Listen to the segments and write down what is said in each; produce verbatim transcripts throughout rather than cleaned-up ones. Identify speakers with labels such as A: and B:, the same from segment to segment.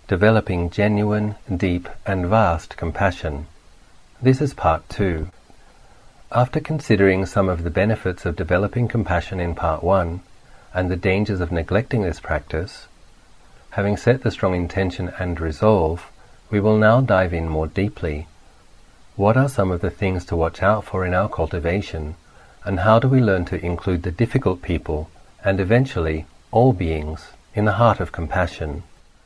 A: Developing Genuine, Deep and Vast Compassion. This is part two. After considering some of the benefits of developing compassion in part one, and the dangers of neglecting this practice, having set the strong intention and resolve, we will now dive in more deeply. What are some of the things to watch out for in our cultivation, and how do we learn to include the difficult people, and eventually all beings, in the heart of compassion?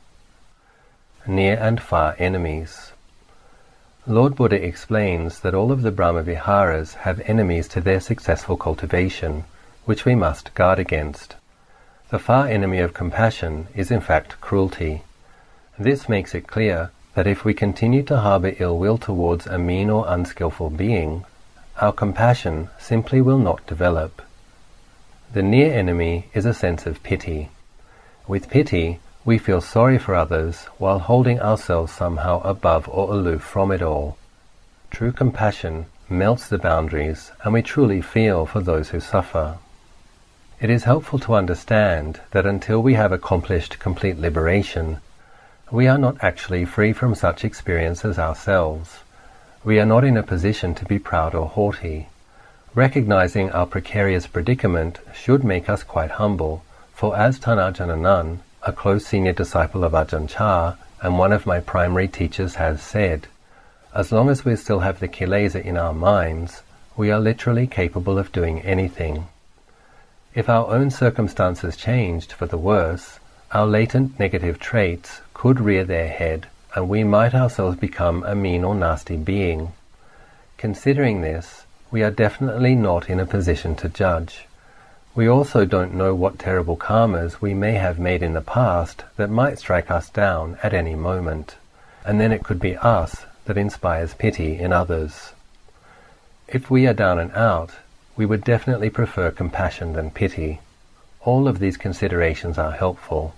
A: Near and far enemies. Lord Buddha explains that all of the Brahma-viharas have enemies to their successful cultivation, which we must guard against. The far enemy of compassion is in fact cruelty. This makes it clear that if we continue to harbor ill will towards a mean or unskillful being, our compassion simply will not develop. The near enemy is a sense of pity. With pity, we feel sorry for others while holding ourselves somehow above or aloof from it all. True compassion melts the boundaries, and we truly feel for those who suffer. It is helpful to understand that until we have accomplished complete liberation, we are not actually free from such experiences ourselves. We are not in a position to be proud or haughty. Recognizing our precarious predicament should make us quite humble, for as Tanajana Nun, a close senior disciple of Ajahn Chah and one of my primary teachers, has said, as long as we still have the kilesa in our minds, we are literally capable of doing anything. If our own circumstances changed for the worse, our latent negative traits could rear their head, and we might ourselves become a mean or nasty being. Considering this, we are definitely not in a position to judge. We also don't know what terrible karmas we may have made in the past that might strike us down at any moment, and then it could be us that inspires pity in others. If we are down and out, we would definitely prefer compassion than pity. All of these considerations are helpful.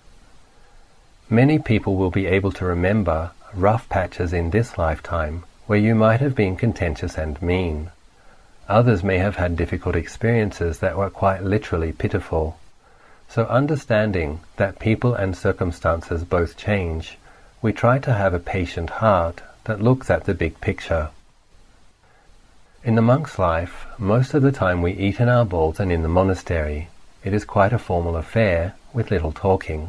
A: Many people will be able to remember rough patches in this lifetime where you might have been contentious and mean. Others may have had difficult experiences that were quite literally pitiful. So understanding that people and circumstances both change, we try to have a patient heart that looks at the big picture. In the monk's life, most of the time we eat in our bowls and in the monastery. It is quite a formal affair with little talking.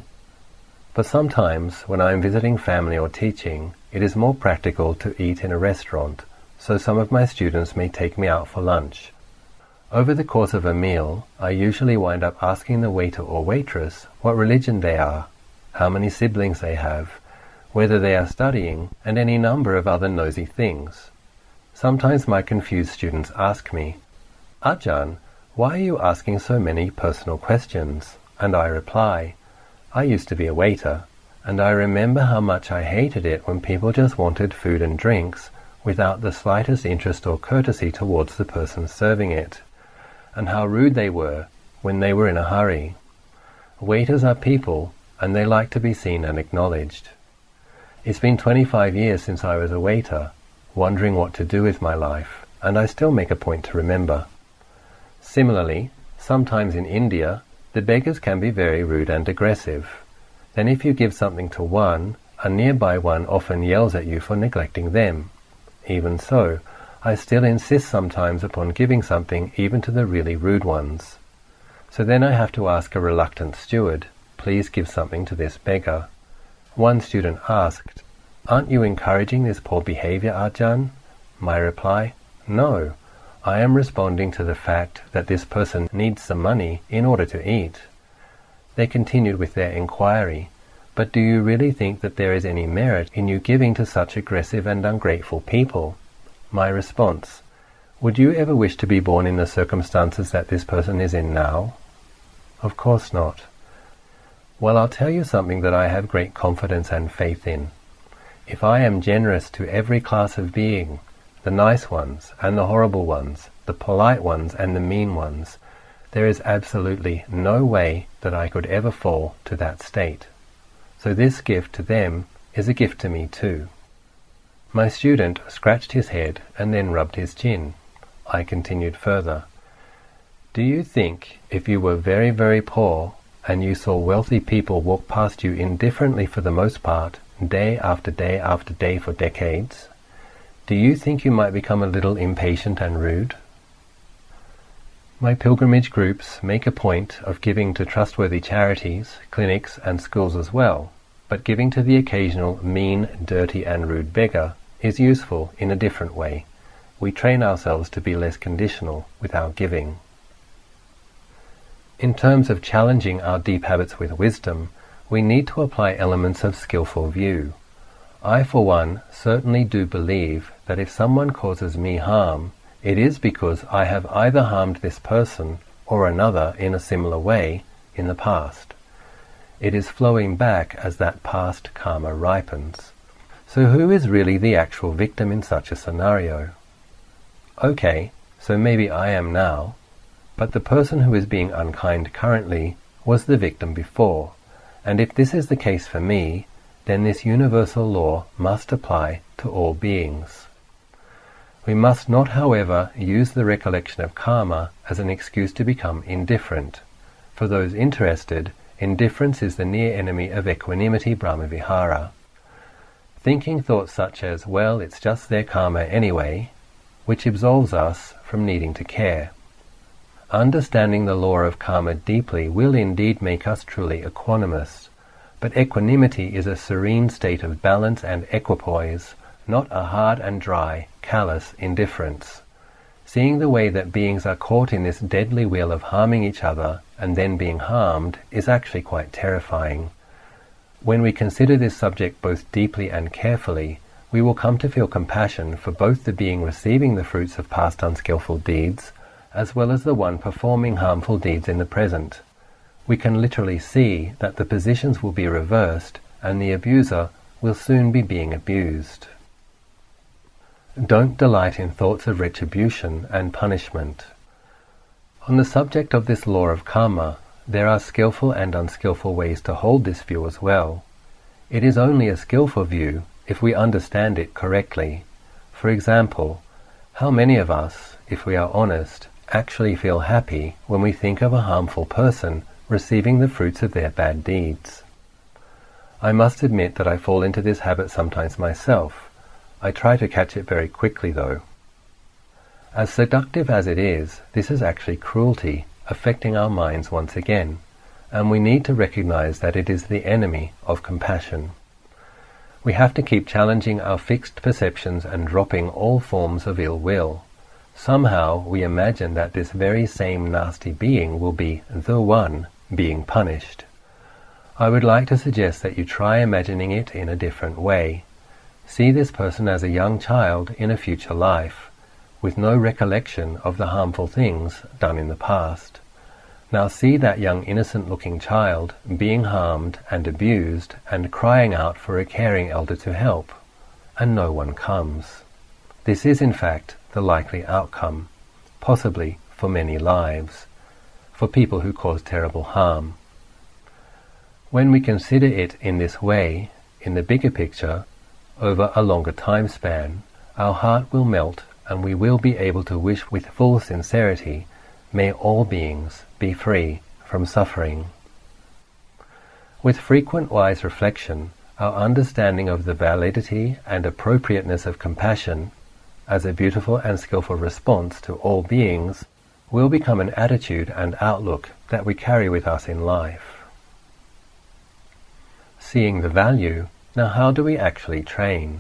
A: But sometimes, when I am visiting family or teaching, it is more practical to eat in a restaurant, so some of my students may take me out for lunch. Over the course of a meal, I usually wind up asking the waiter or waitress what religion they are, how many siblings they have, whether they are studying, and any number of other nosy things. Sometimes my confused students ask me, "Ajahn, why are you asking so many personal questions?" And I reply, "I used to be a waiter, and I remember how much I hated it when people just wanted food and drinks without the slightest interest or courtesy towards the person serving it, and how rude they were when they were in a hurry. Waiters are people, and they like to be seen and acknowledged." It's been twenty-five years since I was a waiter, wondering what to do with my life, and I still make a point to remember. Similarly, sometimes in India, the beggars can be very rude and aggressive. Then if you give something to one, a nearby one often yells at you for neglecting them. Even so, I still insist sometimes upon giving something even to the really rude ones. So then I have to ask a reluctant steward, "Please give something to this beggar." One student asked, "Aren't you encouraging this poor behavior, Ajahn?" My reply, "No, I am responding to the fact that this person needs some money in order to eat." They continued with their inquiry, "But do you really think that there is any merit in you giving to such aggressive and ungrateful people?" My response, "Would you ever wish to be born in the circumstances that this person is in now?" "Of course not." "Well, I'll tell you something that I have great confidence and faith in. If I am generous to every class of being, the nice ones and the horrible ones, the polite ones and the mean ones, there is absolutely no way that I could ever fall to that state. So this gift to them is a gift to me too." My student scratched his head and then rubbed his chin. I continued further, "Do you think if you were very, very poor, and you saw wealthy people walk past you indifferently for the most part, day after day after day for decades, do you think you might become a little impatient and rude? My pilgrimage groups make a point of giving to trustworthy charities, clinics, and schools as well, but giving to the occasional mean, dirty, and rude beggar is useful in a different way. We train ourselves to be less conditional with our giving. In terms of challenging our deep habits with wisdom, we need to apply elements of skillful view. I, for one, certainly do believe that if someone causes me harm, it is because I have either harmed this person or another in a similar way in the past. It is flowing back as that past karma ripens. So who is really the actual victim in such a scenario? Okay, so maybe I am now, but the person who is being unkind currently was the victim before, and if this is the case for me, then this universal law must apply to all beings. We must not, however, use the recollection of karma as an excuse to become indifferent. For those interested, indifference is the near enemy of equanimity Brahmavihara. Thinking thoughts such as, well, it's just their karma anyway, which absolves us from needing to care. Understanding the law of karma deeply will indeed make us truly equanimous, but equanimity is a serene state of balance and equipoise, not a hard and dry, callous indifference. Seeing the way that beings are caught in this deadly wheel of harming each other and then being harmed is actually quite terrifying. When we consider this subject both deeply and carefully, we will come to feel compassion for both the being receiving the fruits of past unskillful deeds, as well as the one performing harmful deeds in the present. We can literally see that the positions will be reversed and the abuser will soon be being abused. Don't delight in thoughts of retribution and punishment. On the subject of this law of karma, there are skillful and unskillful ways to hold this view as well. It is only a skillful view if we understand it correctly. For example, how many of us, if we are honest, actually feel happy when we think of a harmful person receiving the fruits of their bad deeds? I must admit that I fall into this habit sometimes myself. I try to catch it very quickly though. As seductive as it is, this is actually cruelty affecting our minds once again, and we need to recognize that it is the enemy of compassion. We have to keep challenging our fixed perceptions and dropping all forms of ill will. Somehow we imagine that this very same nasty being will be the one being punished. I would like to suggest that you try imagining it in a different way. See this person as a young child in a future life, with no recollection of the harmful things done in the past. Now see that young innocent-looking child being harmed and abused and crying out for a caring elder to help, and no one comes. This is in fact the likely outcome, possibly for many lives, for people who cause terrible harm. When we consider it in this way, in the bigger picture, over a longer time span, our heart will melt and we will be able to wish with full sincerity, may all beings be free from suffering. With frequent wise reflection, our understanding of the validity and appropriateness of compassion as a beautiful and skillful response to all beings will become an attitude and outlook that we carry with us in life. Seeing the value, now how do we actually train?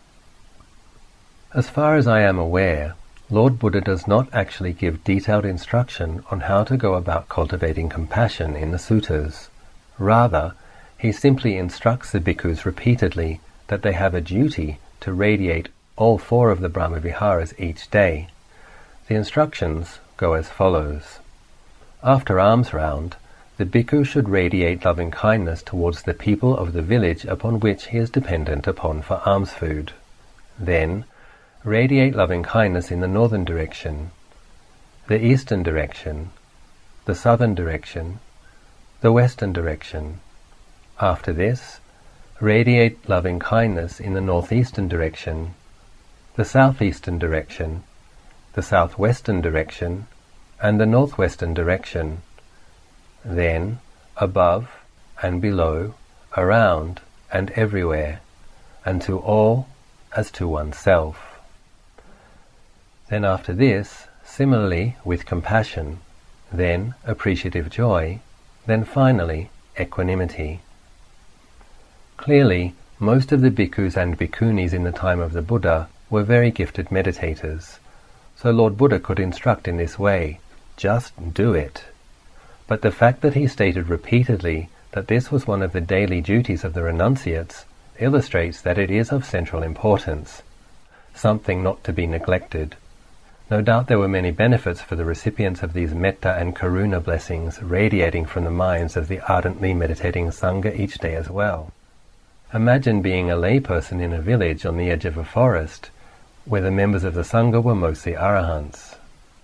A: As far as I am aware, Lord Buddha does not actually give detailed instruction on how to go about cultivating compassion in the suttas. Rather, he simply instructs the bhikkhus repeatedly that they have a duty to radiate all four of the Brahmaviharas each day. The instructions go as follows. After alms round, the bhikkhu should radiate loving kindness towards the people of the village upon which he is dependent upon for alms food. Then, radiate loving kindness in the northern direction, the eastern direction, the southern direction, the western direction. After this, radiate loving kindness in the northeastern direction, the southeastern direction, the southwestern direction, and the northwestern direction. Then, above and below, around and everywhere, and to all as to oneself. Then after this, similarly with compassion, then appreciative joy, then finally equanimity. Clearly, most of the bhikkhus and bhikkhunis in the time of the Buddha were very gifted meditators, so Lord Buddha could instruct in this way, just do it. But the fact that he stated repeatedly that this was one of the daily duties of the renunciates illustrates that it is of central importance, something not to be neglected. No doubt there were many benefits for the recipients of these metta and karuna blessings radiating from the minds of the ardently meditating Sangha each day as well. Imagine being a layperson in a village on the edge of a forest, where the members of the Sangha were mostly arahants.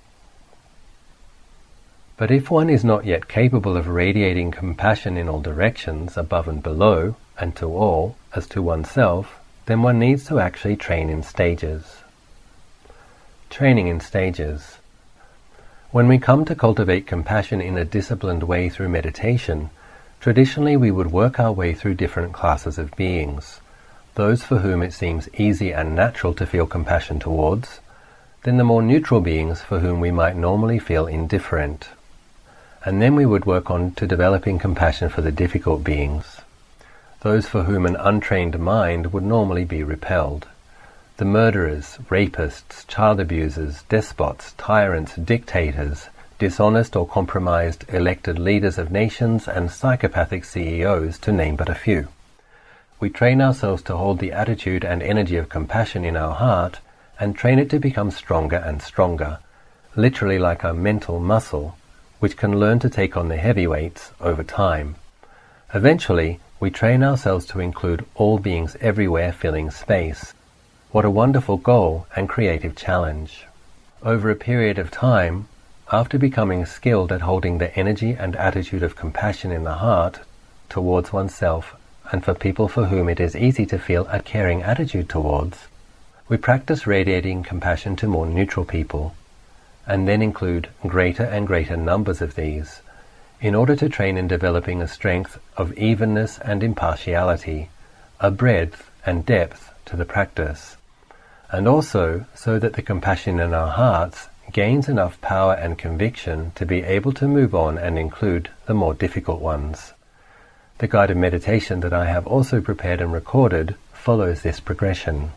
A: But if one is not yet capable of radiating compassion in all directions, above and below, and to all, as to oneself, then one needs to actually train in stages. Training in stages. When we come to cultivate compassion in a disciplined way through meditation, traditionally we would work our way through different classes of beings. Those for whom it seems easy and natural to feel compassion towards, then the more neutral beings for whom we might normally feel indifferent. And then we would work on to developing compassion for the difficult beings, those for whom an untrained mind would normally be repelled. The murderers, rapists, child abusers, despots, tyrants, dictators, dishonest or compromised elected leaders of nations, and psychopathic C E Os, to name but a few. We train ourselves to hold the attitude and energy of compassion in our heart and train it to become stronger and stronger, literally like a mental muscle, which can learn to take on the heavy weights over time. Eventually, we train ourselves to include all beings everywhere filling space. What a wonderful goal and creative challenge. Over a period of time, after becoming skilled at holding the energy and attitude of compassion in the heart towards oneself and for people for whom it is easy to feel a caring attitude towards, we practice radiating compassion to more neutral people, and then include greater and greater numbers of these, in order to train in developing a strength of evenness and impartiality, a breadth and depth to the practice, and also so that the compassion in our hearts gains enough power and conviction to be able to move on and include the more difficult ones. The guided meditation that I have also prepared and recorded follows this progression.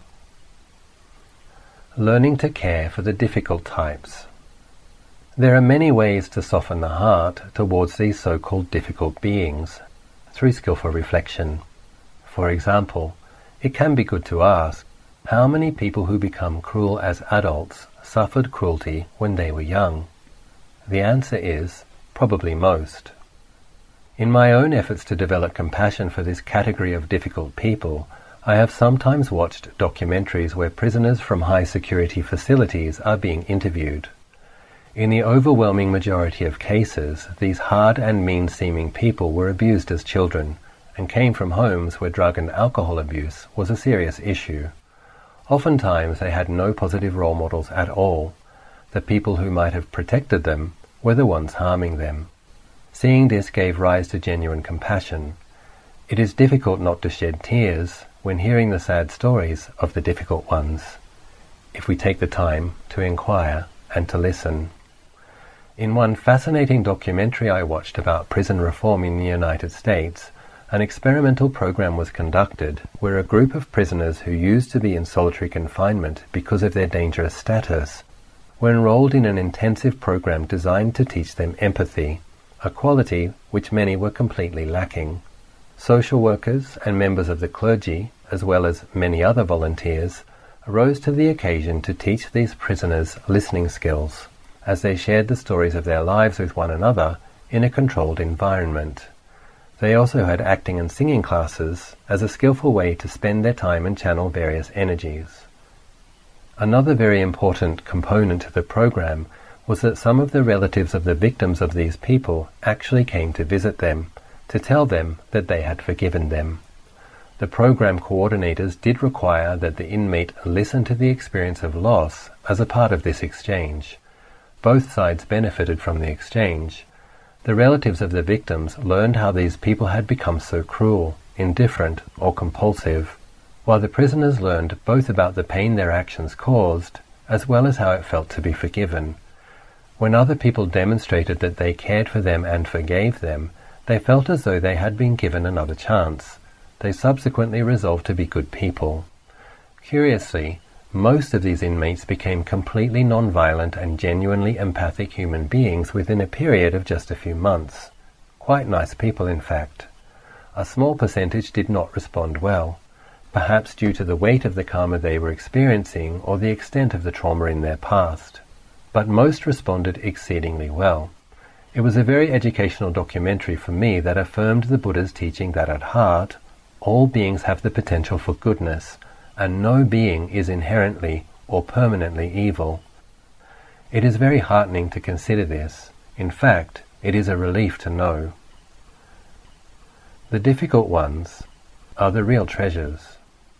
A: Learning to care for the difficult types. There are many ways to soften the heart towards these so-called difficult beings through skillful reflection. For example, it can be good to ask, how many people who become cruel as adults suffered cruelty when they were young? The answer is, probably most. In my own efforts to develop compassion for this category of difficult people, I have sometimes watched documentaries where prisoners from high-security facilities are being interviewed. In the overwhelming majority of cases, these hard and mean-seeming people were abused as children and came from homes where drug and alcohol abuse was a serious issue. Oftentimes they had no positive role models at all. The people who might have protected them were the ones harming them. Seeing this gave rise to genuine compassion. It is difficult not to shed tears when hearing the sad stories of the difficult ones, if we take the time to inquire and to listen. In one fascinating documentary I watched about prison reform in the United States, an experimental program was conducted where a group of prisoners who used to be in solitary confinement because of their dangerous status were enrolled in an intensive program designed to teach them empathy, a quality which many were completely lacking. Social workers and members of the clergy, as well as many other volunteers, rose to the occasion to teach these prisoners listening skills, as they shared the stories of their lives with one another in a controlled environment. They also had acting and singing classes as a skillful way to spend their time and channel various energies. Another very important component to the program was that some of the relatives of the victims of these people actually came to visit them, to tell them that they had forgiven them. The program coordinators did require that the inmate listen to the experience of loss as a part of this exchange. Both sides benefited from the exchange. The relatives of the victims learned how these people had become so cruel, indifferent, or compulsive, while the prisoners learned both about the pain their actions caused, as well as how it felt to be forgiven. When other people demonstrated that they cared for them and forgave them, they felt as though they had been given another chance. They subsequently resolved to be good people. Curiously, most of these inmates became completely non-violent and genuinely empathic human beings within a period of just a few months. Quite nice people, in fact. A small percentage did not respond well, perhaps due to the weight of the karma they were experiencing or the extent of the trauma in their past. But most responded exceedingly well. It was a very educational documentary for me that affirmed the Buddha's teaching that at heart, all beings have the potential for goodness, and no being is inherently or permanently evil. It is very heartening to consider this. In fact, it is a relief to know. The difficult ones are the real treasures.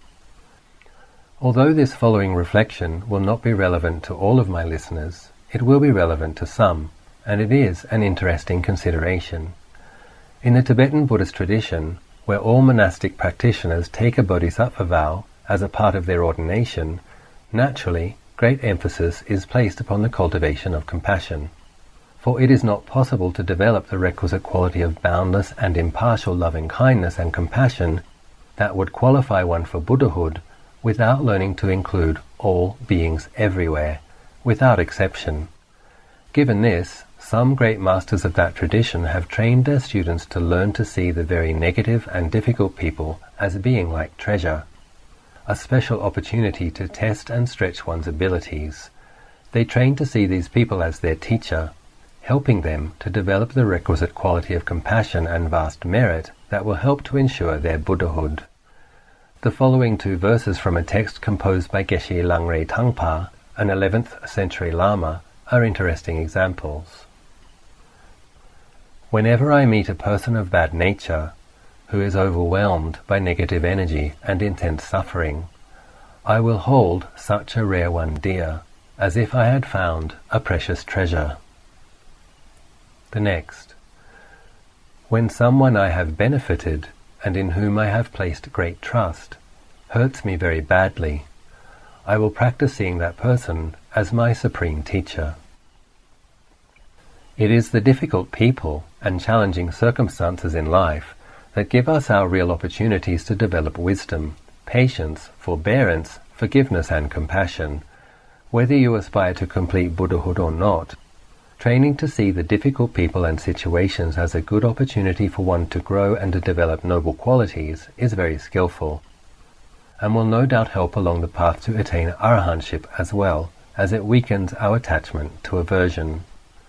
A: Although this following reflection will not be relevant to all of my listeners, it will be relevant to some, and it is an interesting consideration. In the Tibetan Buddhist tradition, where all monastic practitioners take a bodhisattva vow as a part of their ordination, naturally, great emphasis is placed upon the cultivation of compassion. For it is not possible to develop the requisite quality of boundless and impartial loving-kindness and compassion that would qualify one for Buddhahood without learning to include all beings everywhere, without exception. Given this, some great masters of that tradition have trained their students to learn to see the very negative and difficult people as being like treasure, a special opportunity to test and stretch one's abilities. They train to see these people as their teacher, helping them to develop the requisite quality of compassion and vast merit that will help to ensure their Buddhahood. The following two verses from a text composed by Geshe Langre Tangpa, an eleventh century Lama, are interesting examples. Whenever I meet a person of bad nature, who is overwhelmed by negative energy and intense suffering, I will hold such a rare one dear, as if I had found a precious treasure. The next. When someone I have benefited, and in whom I have placed great trust, hurts me very badly, I will practice seeing that person as my supreme teacher. It is the difficult people and challenging circumstances in life that give us our real opportunities to develop wisdom, patience, forbearance, forgiveness and compassion. Whether you aspire to complete Buddhahood or not, training to see the difficult people and situations as a good opportunity for one to grow and to develop noble qualities is very skillful, and will no doubt help along the path to attain arahantship as well, as it weakens our attachment to aversion.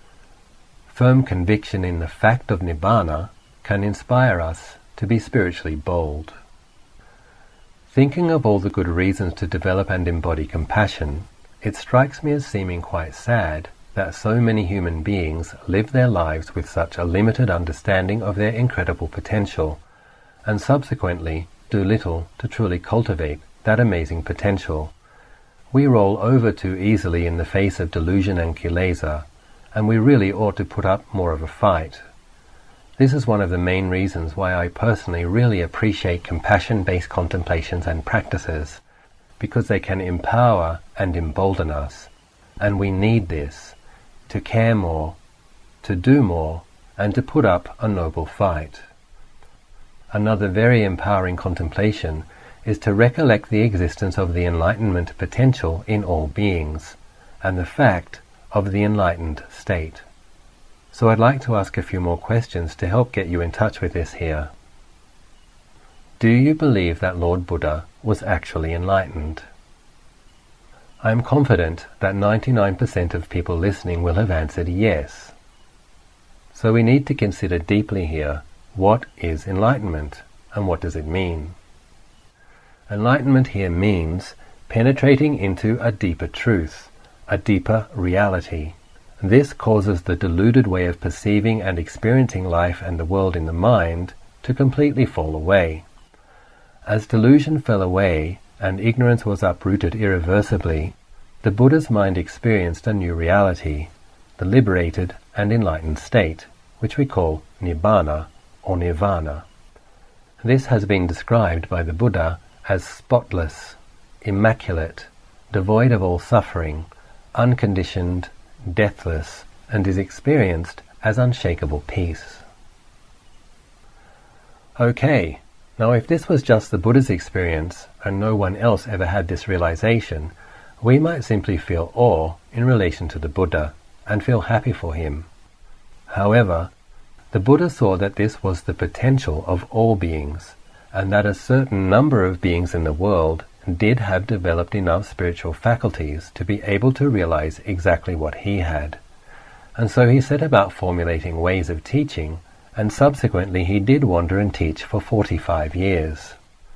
A: Firm conviction in the fact of Nibbana can inspire us to be spiritually bold. Thinking of all the good reasons to develop and embody compassion, it strikes me as seeming quite sad that so many human beings live their lives with such a limited understanding of their incredible potential, and subsequently do little to truly cultivate that amazing potential. We roll over too easily in the face of delusion and kilesa, and we really ought to put up more of a fight. This is one of the main reasons why I personally really appreciate compassion-based contemplations and practices, because they can empower and embolden us, and we need this to care more, to do more, and to put up a noble fight. Another very empowering contemplation is to recollect the existence of the enlightenment potential in all beings, and the fact of the enlightened state. So I'd like to ask a few more questions to help get you in touch with this here. Do you believe that Lord Buddha was actually enlightened? I am confident that ninety-nine percent of people listening will have answered yes. So we need to consider deeply here, what is enlightenment and what does it mean? Enlightenment here means penetrating into a deeper truth, a deeper reality. This causes the deluded way of perceiving and experiencing life and the world in the mind to completely fall away. As delusion fell away and ignorance was uprooted irreversibly, the Buddha's mind experienced a new reality, the liberated and enlightened state, which we call Nibbana or Nirvana. This has been described by the Buddha as spotless, immaculate, devoid of all suffering, unconditioned, deathless, and is experienced as unshakable peace. Okay, now if this was just the Buddha's experience and no one else ever had this realization, we might simply feel awe in relation to the Buddha and feel happy for him. However, the Buddha saw that this was the potential of all beings, and that a certain number of beings in the world did have developed enough spiritual faculties to be able to realize exactly what he had. And so he set about formulating ways of teaching, and subsequently he did wander and teach for forty-five years.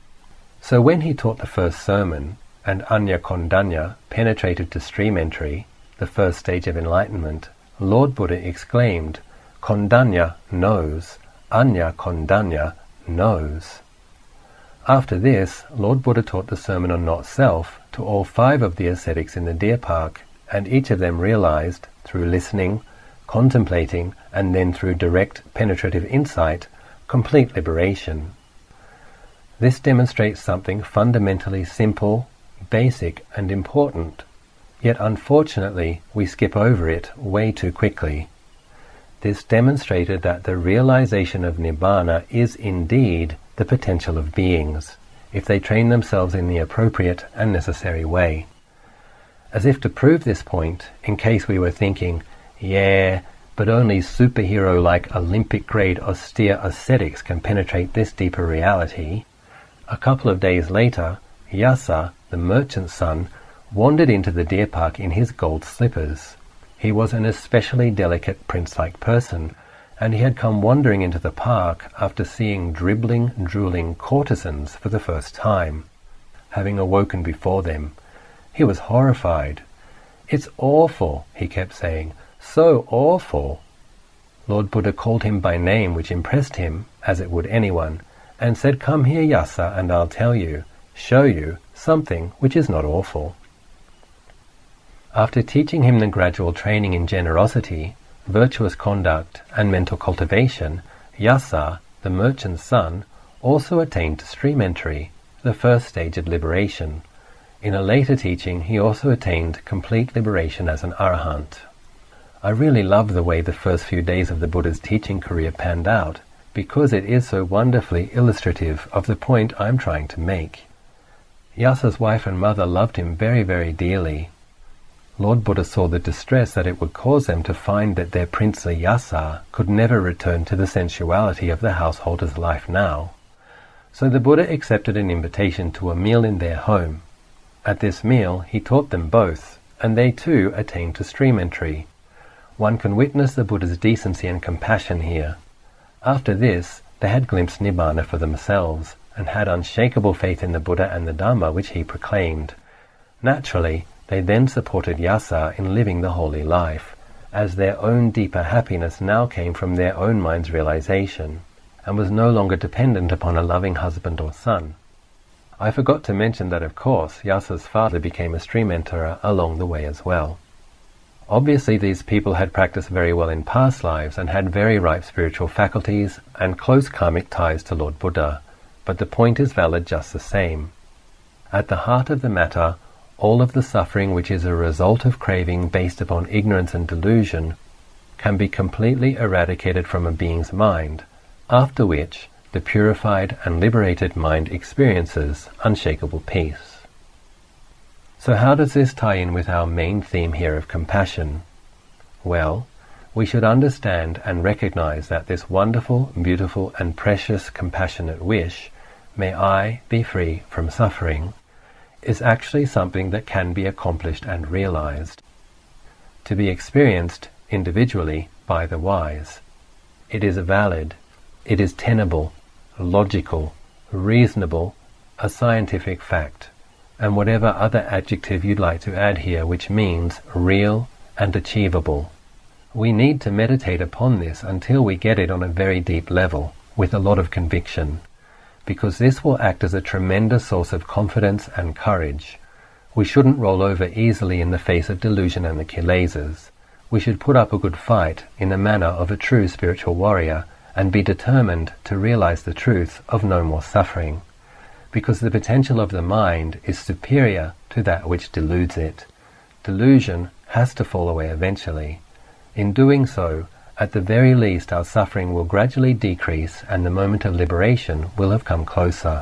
A: So when he taught the first sermon, and Anya Kondanya penetrated to stream entry, the first stage of enlightenment, Lord Buddha exclaimed, "Kondanya knows, Anya Kondanya knows." After this, Lord Buddha taught the sermon on not-self to all five of the ascetics in the deer park, and each of them realized, through listening, contemplating, and then through direct penetrative insight, complete liberation. This demonstrates something fundamentally simple, basic, and important, yet unfortunately we skip over it way too quickly. This demonstrated that the realization of Nibbana is indeed the potential of beings, if they train themselves in the appropriate and necessary way. As if to prove this point, in case we were thinking, yeah, but only superhero-like Olympic-grade austere ascetics can penetrate this deeper reality, a couple of days later, Yasa, the merchant's son, wandered into the deer park in his gold slippers. He was an especially delicate prince-like person, and he had come wandering into the park after seeing dribbling, drooling courtesans for the first time. Having awoken before them, he was horrified. "It's awful," he kept saying, "so awful." Lord Buddha called him by name, which impressed him, as it would anyone, and said, "Come here, Yasa, and I'll tell you, show you, something which is not awful." After teaching him the gradual training in generosity, virtuous conduct, and mental cultivation, Yasa, the merchant's son, also attained to stream entry, the first stage of liberation. In a later teaching, he also attained complete liberation as an arahant. I really love the way the first few days of the Buddha's teaching career panned out, because it is so wonderfully illustrative of the point I'm trying to make. Yasa's wife and mother loved him very, very dearly. Lord Buddha saw the distress that it would cause them to find that their princely Yasa could never return to the sensuality of the householder's life now. So the Buddha accepted an invitation to a meal in their home. At this meal, he taught them both, and they too attained to stream entry. One can witness the Buddha's decency and compassion here. After this, they had glimpsed Nibbana for themselves, and had unshakable faith in the Buddha and the Dhamma which he proclaimed. Naturally, they then supported Yasa in living the holy life, as their own deeper happiness now came from their own mind's realization, and was no longer dependent upon a loving husband or son. I forgot to mention that, of course, Yasa's father became a stream enterer along the way as well. Obviously, these people had practiced very well in past lives and had very ripe spiritual faculties and close karmic ties to Lord Buddha, but the point is valid just the same. At the heart of the matter, all of the suffering which is a result of craving based upon ignorance and delusion can be completely eradicated from a being's mind, after which the purified and liberated mind experiences unshakable peace. So how does this tie in with our main theme here of compassion? Well, we should understand and recognize that this wonderful, beautiful, and precious compassionate wish, "May I be free from suffering," is actually something that can be accomplished and realized, to be experienced individually by the wise. It is valid, it is tenable, logical, reasonable, a scientific fact, and whatever other adjective you'd like to add here, which means real and achievable. We need to meditate upon this until we get it on a very deep level, with a lot of conviction, because this will act as a tremendous source of confidence and courage. We shouldn't roll over easily in the face of delusion and the kilesas. we should put up a good fight in the manner of a true spiritual warrior and be determined to realize the truth of no more suffering, because the potential of the mind is superior to that which deludes it. Delusion has to fall away eventually. In doing so, at the very least our suffering will gradually decrease and the moment of liberation will have come closer.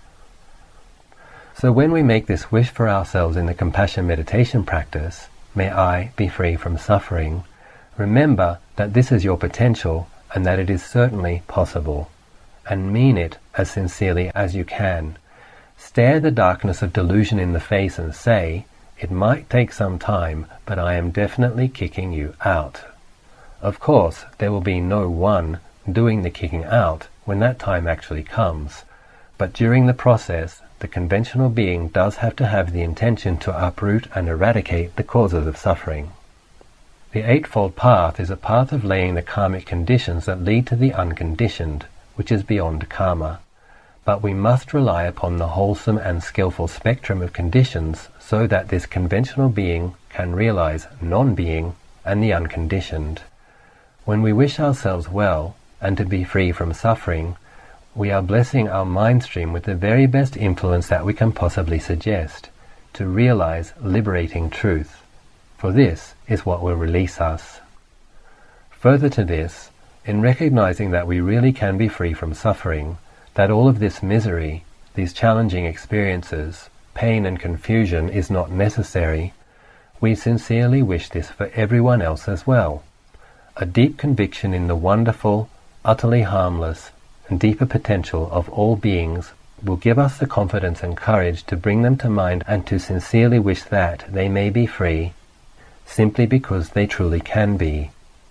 A: So when we make this wish for ourselves in the compassion meditation practice, may I be free from suffering, remember that this is your potential and that it is certainly possible, and mean it as sincerely as you can. Stare the darkness of delusion in the face and say, "It might take some time, but I am definitely kicking you out." Of course, there will be no one doing the kicking out when that time actually comes, but during the process, the conventional being does have to have the intention to uproot and eradicate the causes of suffering. The Eightfold Path is a path of laying the karmic conditions that lead to the unconditioned, which is beyond karma. But we must rely upon the wholesome and skillful spectrum of conditions so that this conventional being can realize non-being and the unconditioned. When we wish ourselves well and to be free from suffering, we are blessing our mind stream with the very best influence that we can possibly suggest, to realize liberating truth. For this is what will release us. Further to this, in recognizing that we really can be free from suffering, that all of this misery, these challenging experiences, pain and confusion is not necessary, we sincerely wish this for everyone else as well. A deep conviction in the wonderful, utterly harmless, and deeper potential of all beings will give us the confidence and courage to bring them to mind and to sincerely wish that they may be free, simply because they truly can be.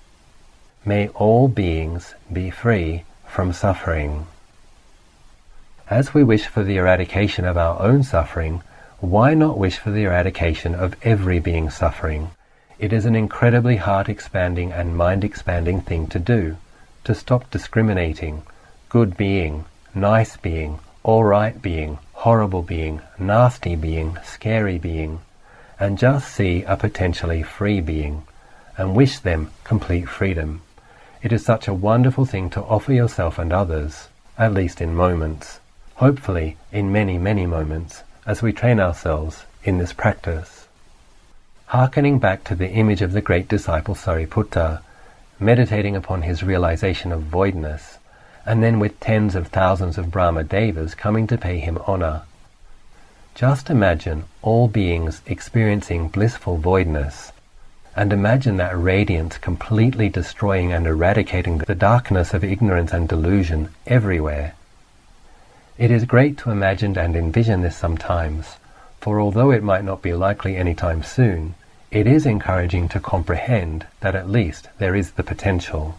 A: May all beings be free from suffering. As we wish for the eradication of our own suffering, why not wish for the eradication of every being's suffering? It is an incredibly heart-expanding and mind-expanding thing to do, to stop discriminating, good being, nice being, all-right being, horrible being, nasty being, scary being, and just see a potentially free being, and wish them complete freedom. It is such a wonderful thing to offer yourself and others, at least in moments, hopefully in many, many moments, as we train ourselves in this practice. Hearkening back to the image of the great disciple Sariputta, meditating upon his realization of voidness, and then with tens of thousands of Brahma Devas coming to pay him honor. Just imagine all beings experiencing blissful voidness, and imagine that radiance completely destroying and eradicating the darkness of ignorance and delusion everywhere. It is great to imagine and envision this sometimes, for although it might not be likely anytime soon, it is encouraging to comprehend that at least there is the potential.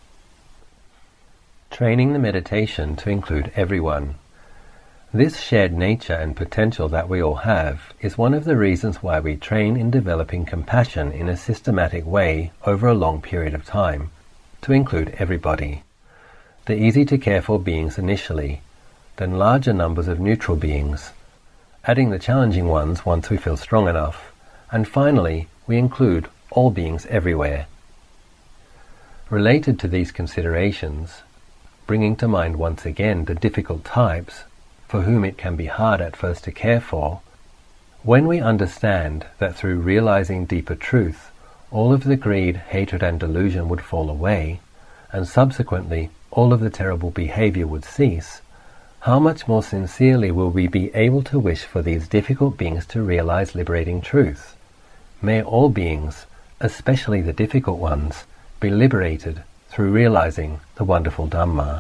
A: Training the meditation to include everyone. This shared nature and potential that we all have is one of the reasons why we train in developing compassion in a systematic way over a long period of time, to include everybody. The easy-to-care-for beings initially, then larger numbers of neutral beings, adding the challenging ones once we feel strong enough, and finally we include all beings everywhere. Related to these considerations, bringing to mind once again the difficult types for whom it can be hard at first to care for, when we understand that through realizing deeper truth, all of the greed, hatred and delusion would fall away, and subsequently all of the terrible behavior would cease, how much more sincerely will we be able to wish for these difficult beings to realize liberating truth? May all beings, especially the difficult ones, be liberated through realizing the wonderful Dhamma.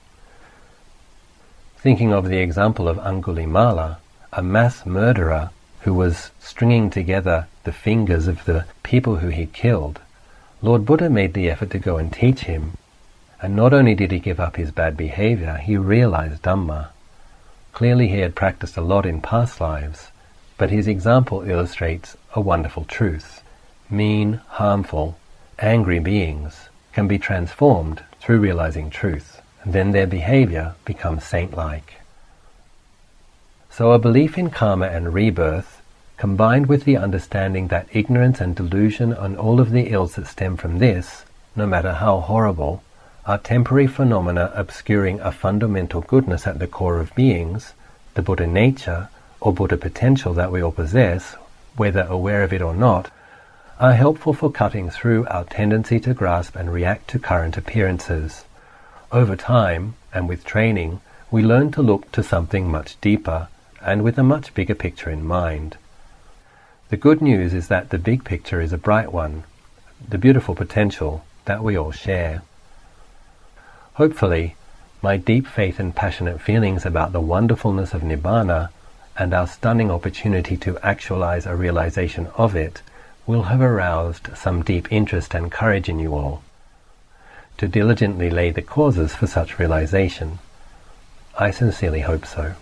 A: Thinking of the example of Angulimala, a mass murderer who was stringing together the fingers of the people who he killed, Lord Buddha made the effort to go and teach him. And not only did he give up his bad behavior, he realized Dhamma. Clearly he had practiced a lot in past lives, but his example illustrates a wonderful truth. Mean, harmful, angry beings can be transformed through realizing truth, and then their behavior becomes saint-like. So a belief in karma and rebirth, combined with the understanding that ignorance and delusion and all of the ills that stem from this, no matter how horrible, are temporary phenomena obscuring a fundamental goodness at the core of beings, the Buddha nature, or Buddha potential that we all possess, whether aware of it or not, are helpful for cutting through our tendency to grasp and react to current appearances. Over time, and with training, we learn to look to something much deeper, and with a much bigger picture in mind. The good news is that the big picture is a bright one, the beautiful potential that we all share. Hopefully, my deep faith and passionate feelings about the wonderfulness of Nibbana and our stunning opportunity to actualize a realization of it will have aroused some deep interest and courage in you all to diligently lay the causes for such realization. I sincerely hope so.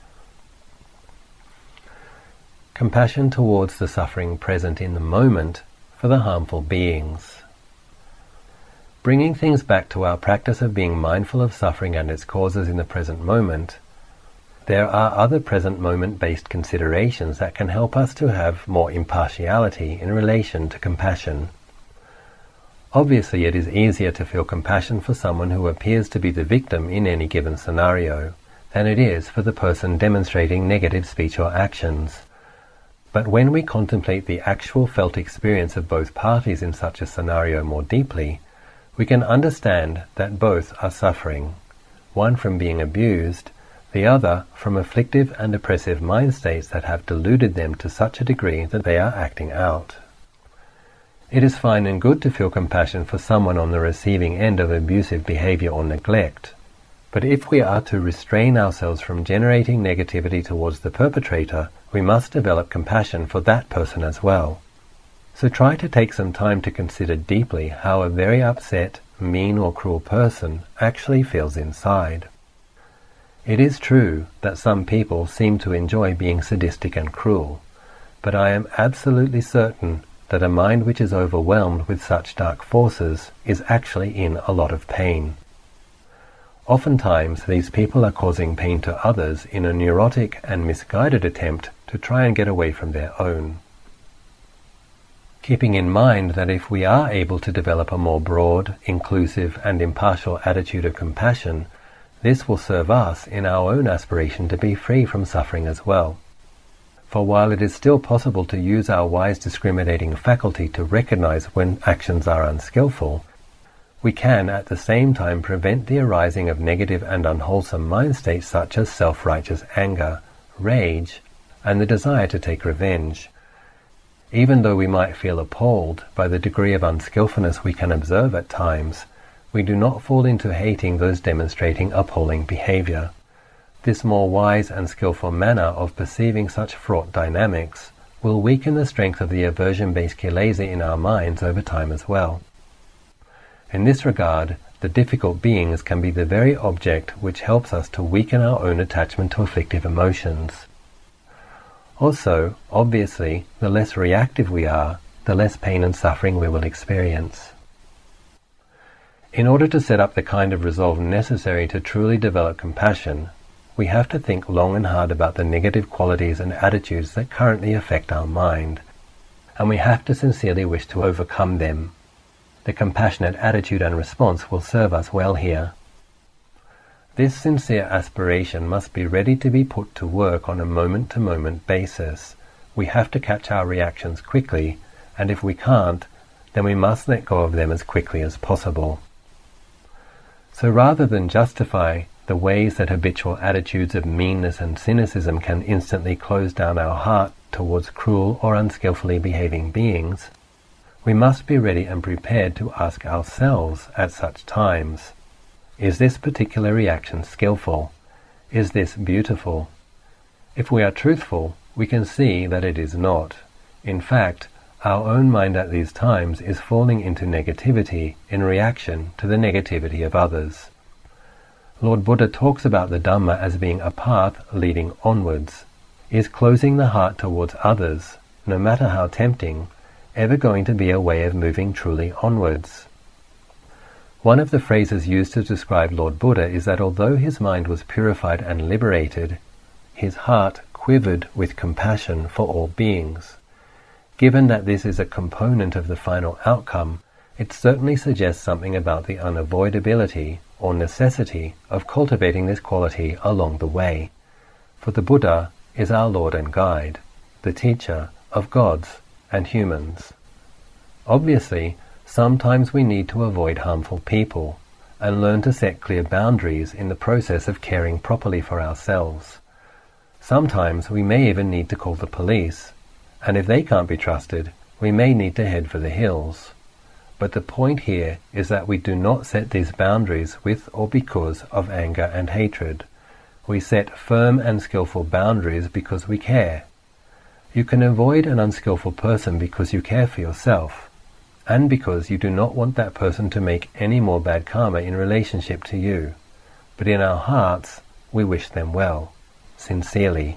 A: Compassion towards the suffering present in the moment for the harmful beings. Bringing things back to our practice of being mindful of suffering and its causes in the present moment, there are other present moment-based considerations that can help us to have more impartiality in relation to compassion. Obviously, it is easier to feel compassion for someone who appears to be the victim in any given scenario than it is for the person demonstrating negative speech or actions. But when we contemplate the actual felt experience of both parties in such a scenario more deeply, we can understand that both are suffering, one from being abused, the other from afflictive and oppressive mind states that have deluded them to such a degree that they are acting out. It is fine and good to feel compassion for someone on the receiving end of abusive behavior or neglect, but if we are to restrain ourselves from generating negativity towards the perpetrator, we must develop compassion for that person as well. So try to take some time to consider deeply how a very upset, mean or cruel person actually feels inside. It is true that some people seem to enjoy being sadistic and cruel, but I am absolutely certain that a mind which is overwhelmed with such dark forces is actually in a lot of pain. Oftentimes these people are causing pain to others in a neurotic and misguided attempt to try and get away from their own. Keeping in mind that if we are able to develop a more broad, inclusive and impartial attitude of compassion, this will serve us in our own aspiration to be free from suffering as well. For while it is still possible to use our wise discriminating faculty to recognize when actions are unskillful, we can at the same time prevent the arising of negative and unwholesome mind states such as self-righteous anger, rage, and the desire to take revenge. Even though we might feel appalled by the degree of unskillfulness we can observe at times, we do not fall into hating those demonstrating appalling behavior. This more wise and skillful manner of perceiving such fraught dynamics will weaken the strength of the aversion-based kilesa in our minds over time as well. In this regard, the difficult beings can be the very object which helps us to weaken our own attachment to afflictive emotions. Also, obviously, the less reactive we are, the less pain and suffering we will experience. In order to set up the kind of resolve necessary to truly develop compassion, we have to think long and hard about the negative qualities and attitudes that currently affect our mind, and we have to sincerely wish to overcome them. The compassionate attitude and response will serve us well here. This sincere aspiration must be ready to be put to work on a moment-to-moment basis. We have to catch our reactions quickly, and if we can't, then we must let go of them as quickly as possible. So rather than justify the ways that habitual attitudes of meanness and cynicism can instantly close down our heart towards cruel or unskillfully behaving beings, we must be ready and prepared to ask ourselves at such times, is this particular reaction skillful? Is this beautiful? If we are truthful, we can see that it is not. In fact, our own mind at these times is falling into negativity in reaction to the negativity of others. Lord Buddha talks about the Dhamma as being a path leading onwards. Is closing the heart towards others, no matter how tempting, ever going to be a way of moving truly onwards? One of the phrases used to describe Lord Buddha is that although his mind was purified and liberated, his heart quivered with compassion for all beings. Given that this is a component of the final outcome, it certainly suggests something about the unavoidability or necessity of cultivating this quality along the way. For the Buddha is our Lord and Guide, the teacher of gods and humans. Obviously, sometimes we need to avoid harmful people and learn to set clear boundaries in the process of caring properly for ourselves. Sometimes we may even need to call the police, and if they can't be trusted, we may need to head for the hills. But the point here is that we do not set these boundaries with or because of anger and hatred. We set firm and skillful boundaries because we care. You can avoid an unskillful person because you care for yourself, and because you do not want that person to make any more bad karma in relationship to you. But in our hearts, we wish them well, sincerely.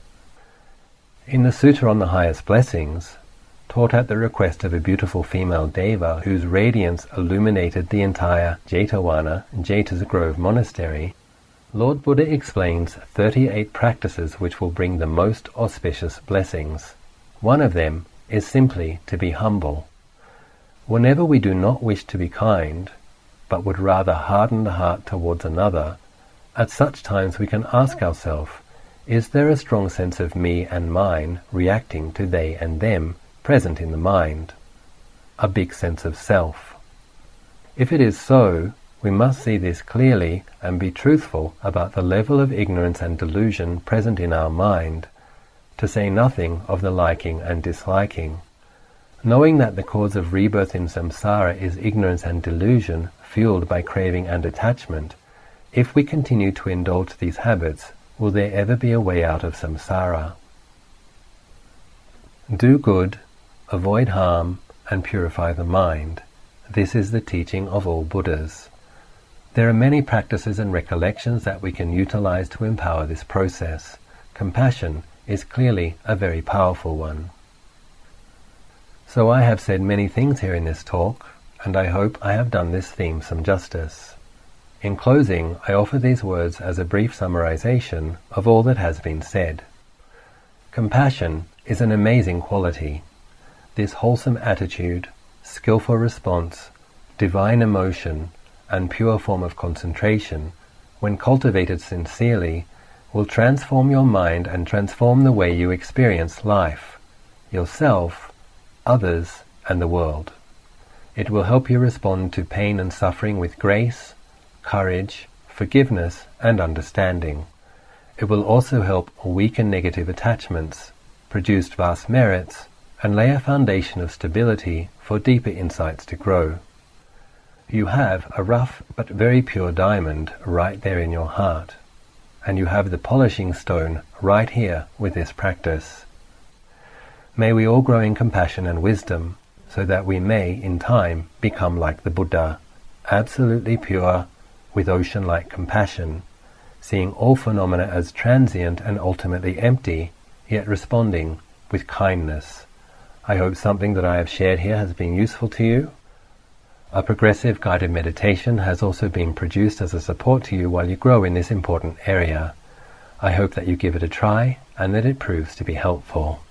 A: In the Sutta on the Highest Blessings, taught at the request of a beautiful female deva whose radiance illuminated the entire Jetavana, Jeta's Grove Monastery, Lord Buddha explains thirty-eight practices which will bring the most auspicious blessings. One of them is simply to be humble. Whenever we do not wish to be kind, but would rather harden the heart towards another, at such times we can ask ourselves, is there a strong sense of me and mine reacting to they and them present in the mind? A big sense of self. If it is so, we must see this clearly and be truthful about the level of ignorance and delusion present in our mind, to say nothing of the liking and disliking. Knowing that the cause of rebirth in samsara is ignorance and delusion fueled by craving and attachment, if we continue to indulge these habits, will there ever be a way out of samsara? Do good, avoid harm, and purify the mind. This is the teaching of all Buddhas. There are many practices and recollections that we can utilize to empower this process. Compassion is clearly a very powerful one. So I have said many things here in this talk, and I hope I have done this theme some justice. In closing, I offer these words as a brief summarization of all that has been said. Compassion is an amazing quality. This wholesome attitude, skillful response, divine emotion, and pure form of concentration, when cultivated sincerely, will transform your mind and transform the way you experience life, yourself, others, and the world. It will help you respond to pain and suffering with grace, courage, forgiveness, and understanding. It will also help weaken negative attachments, produce vast merits, and lay a foundation of stability for deeper insights to grow. You have a rough but very pure diamond right there in your heart, and you have the polishing stone right here with this practice. May we all grow in compassion and wisdom, so that we may, in time, become like the Buddha, absolutely pure, with ocean-like compassion, seeing all phenomena as transient and ultimately empty, yet responding with kindness. I hope something that I have shared here has been useful to you. A progressive guided meditation has also been produced as a support to you while you grow in this important area. I hope that you give it a try and that it proves to be helpful.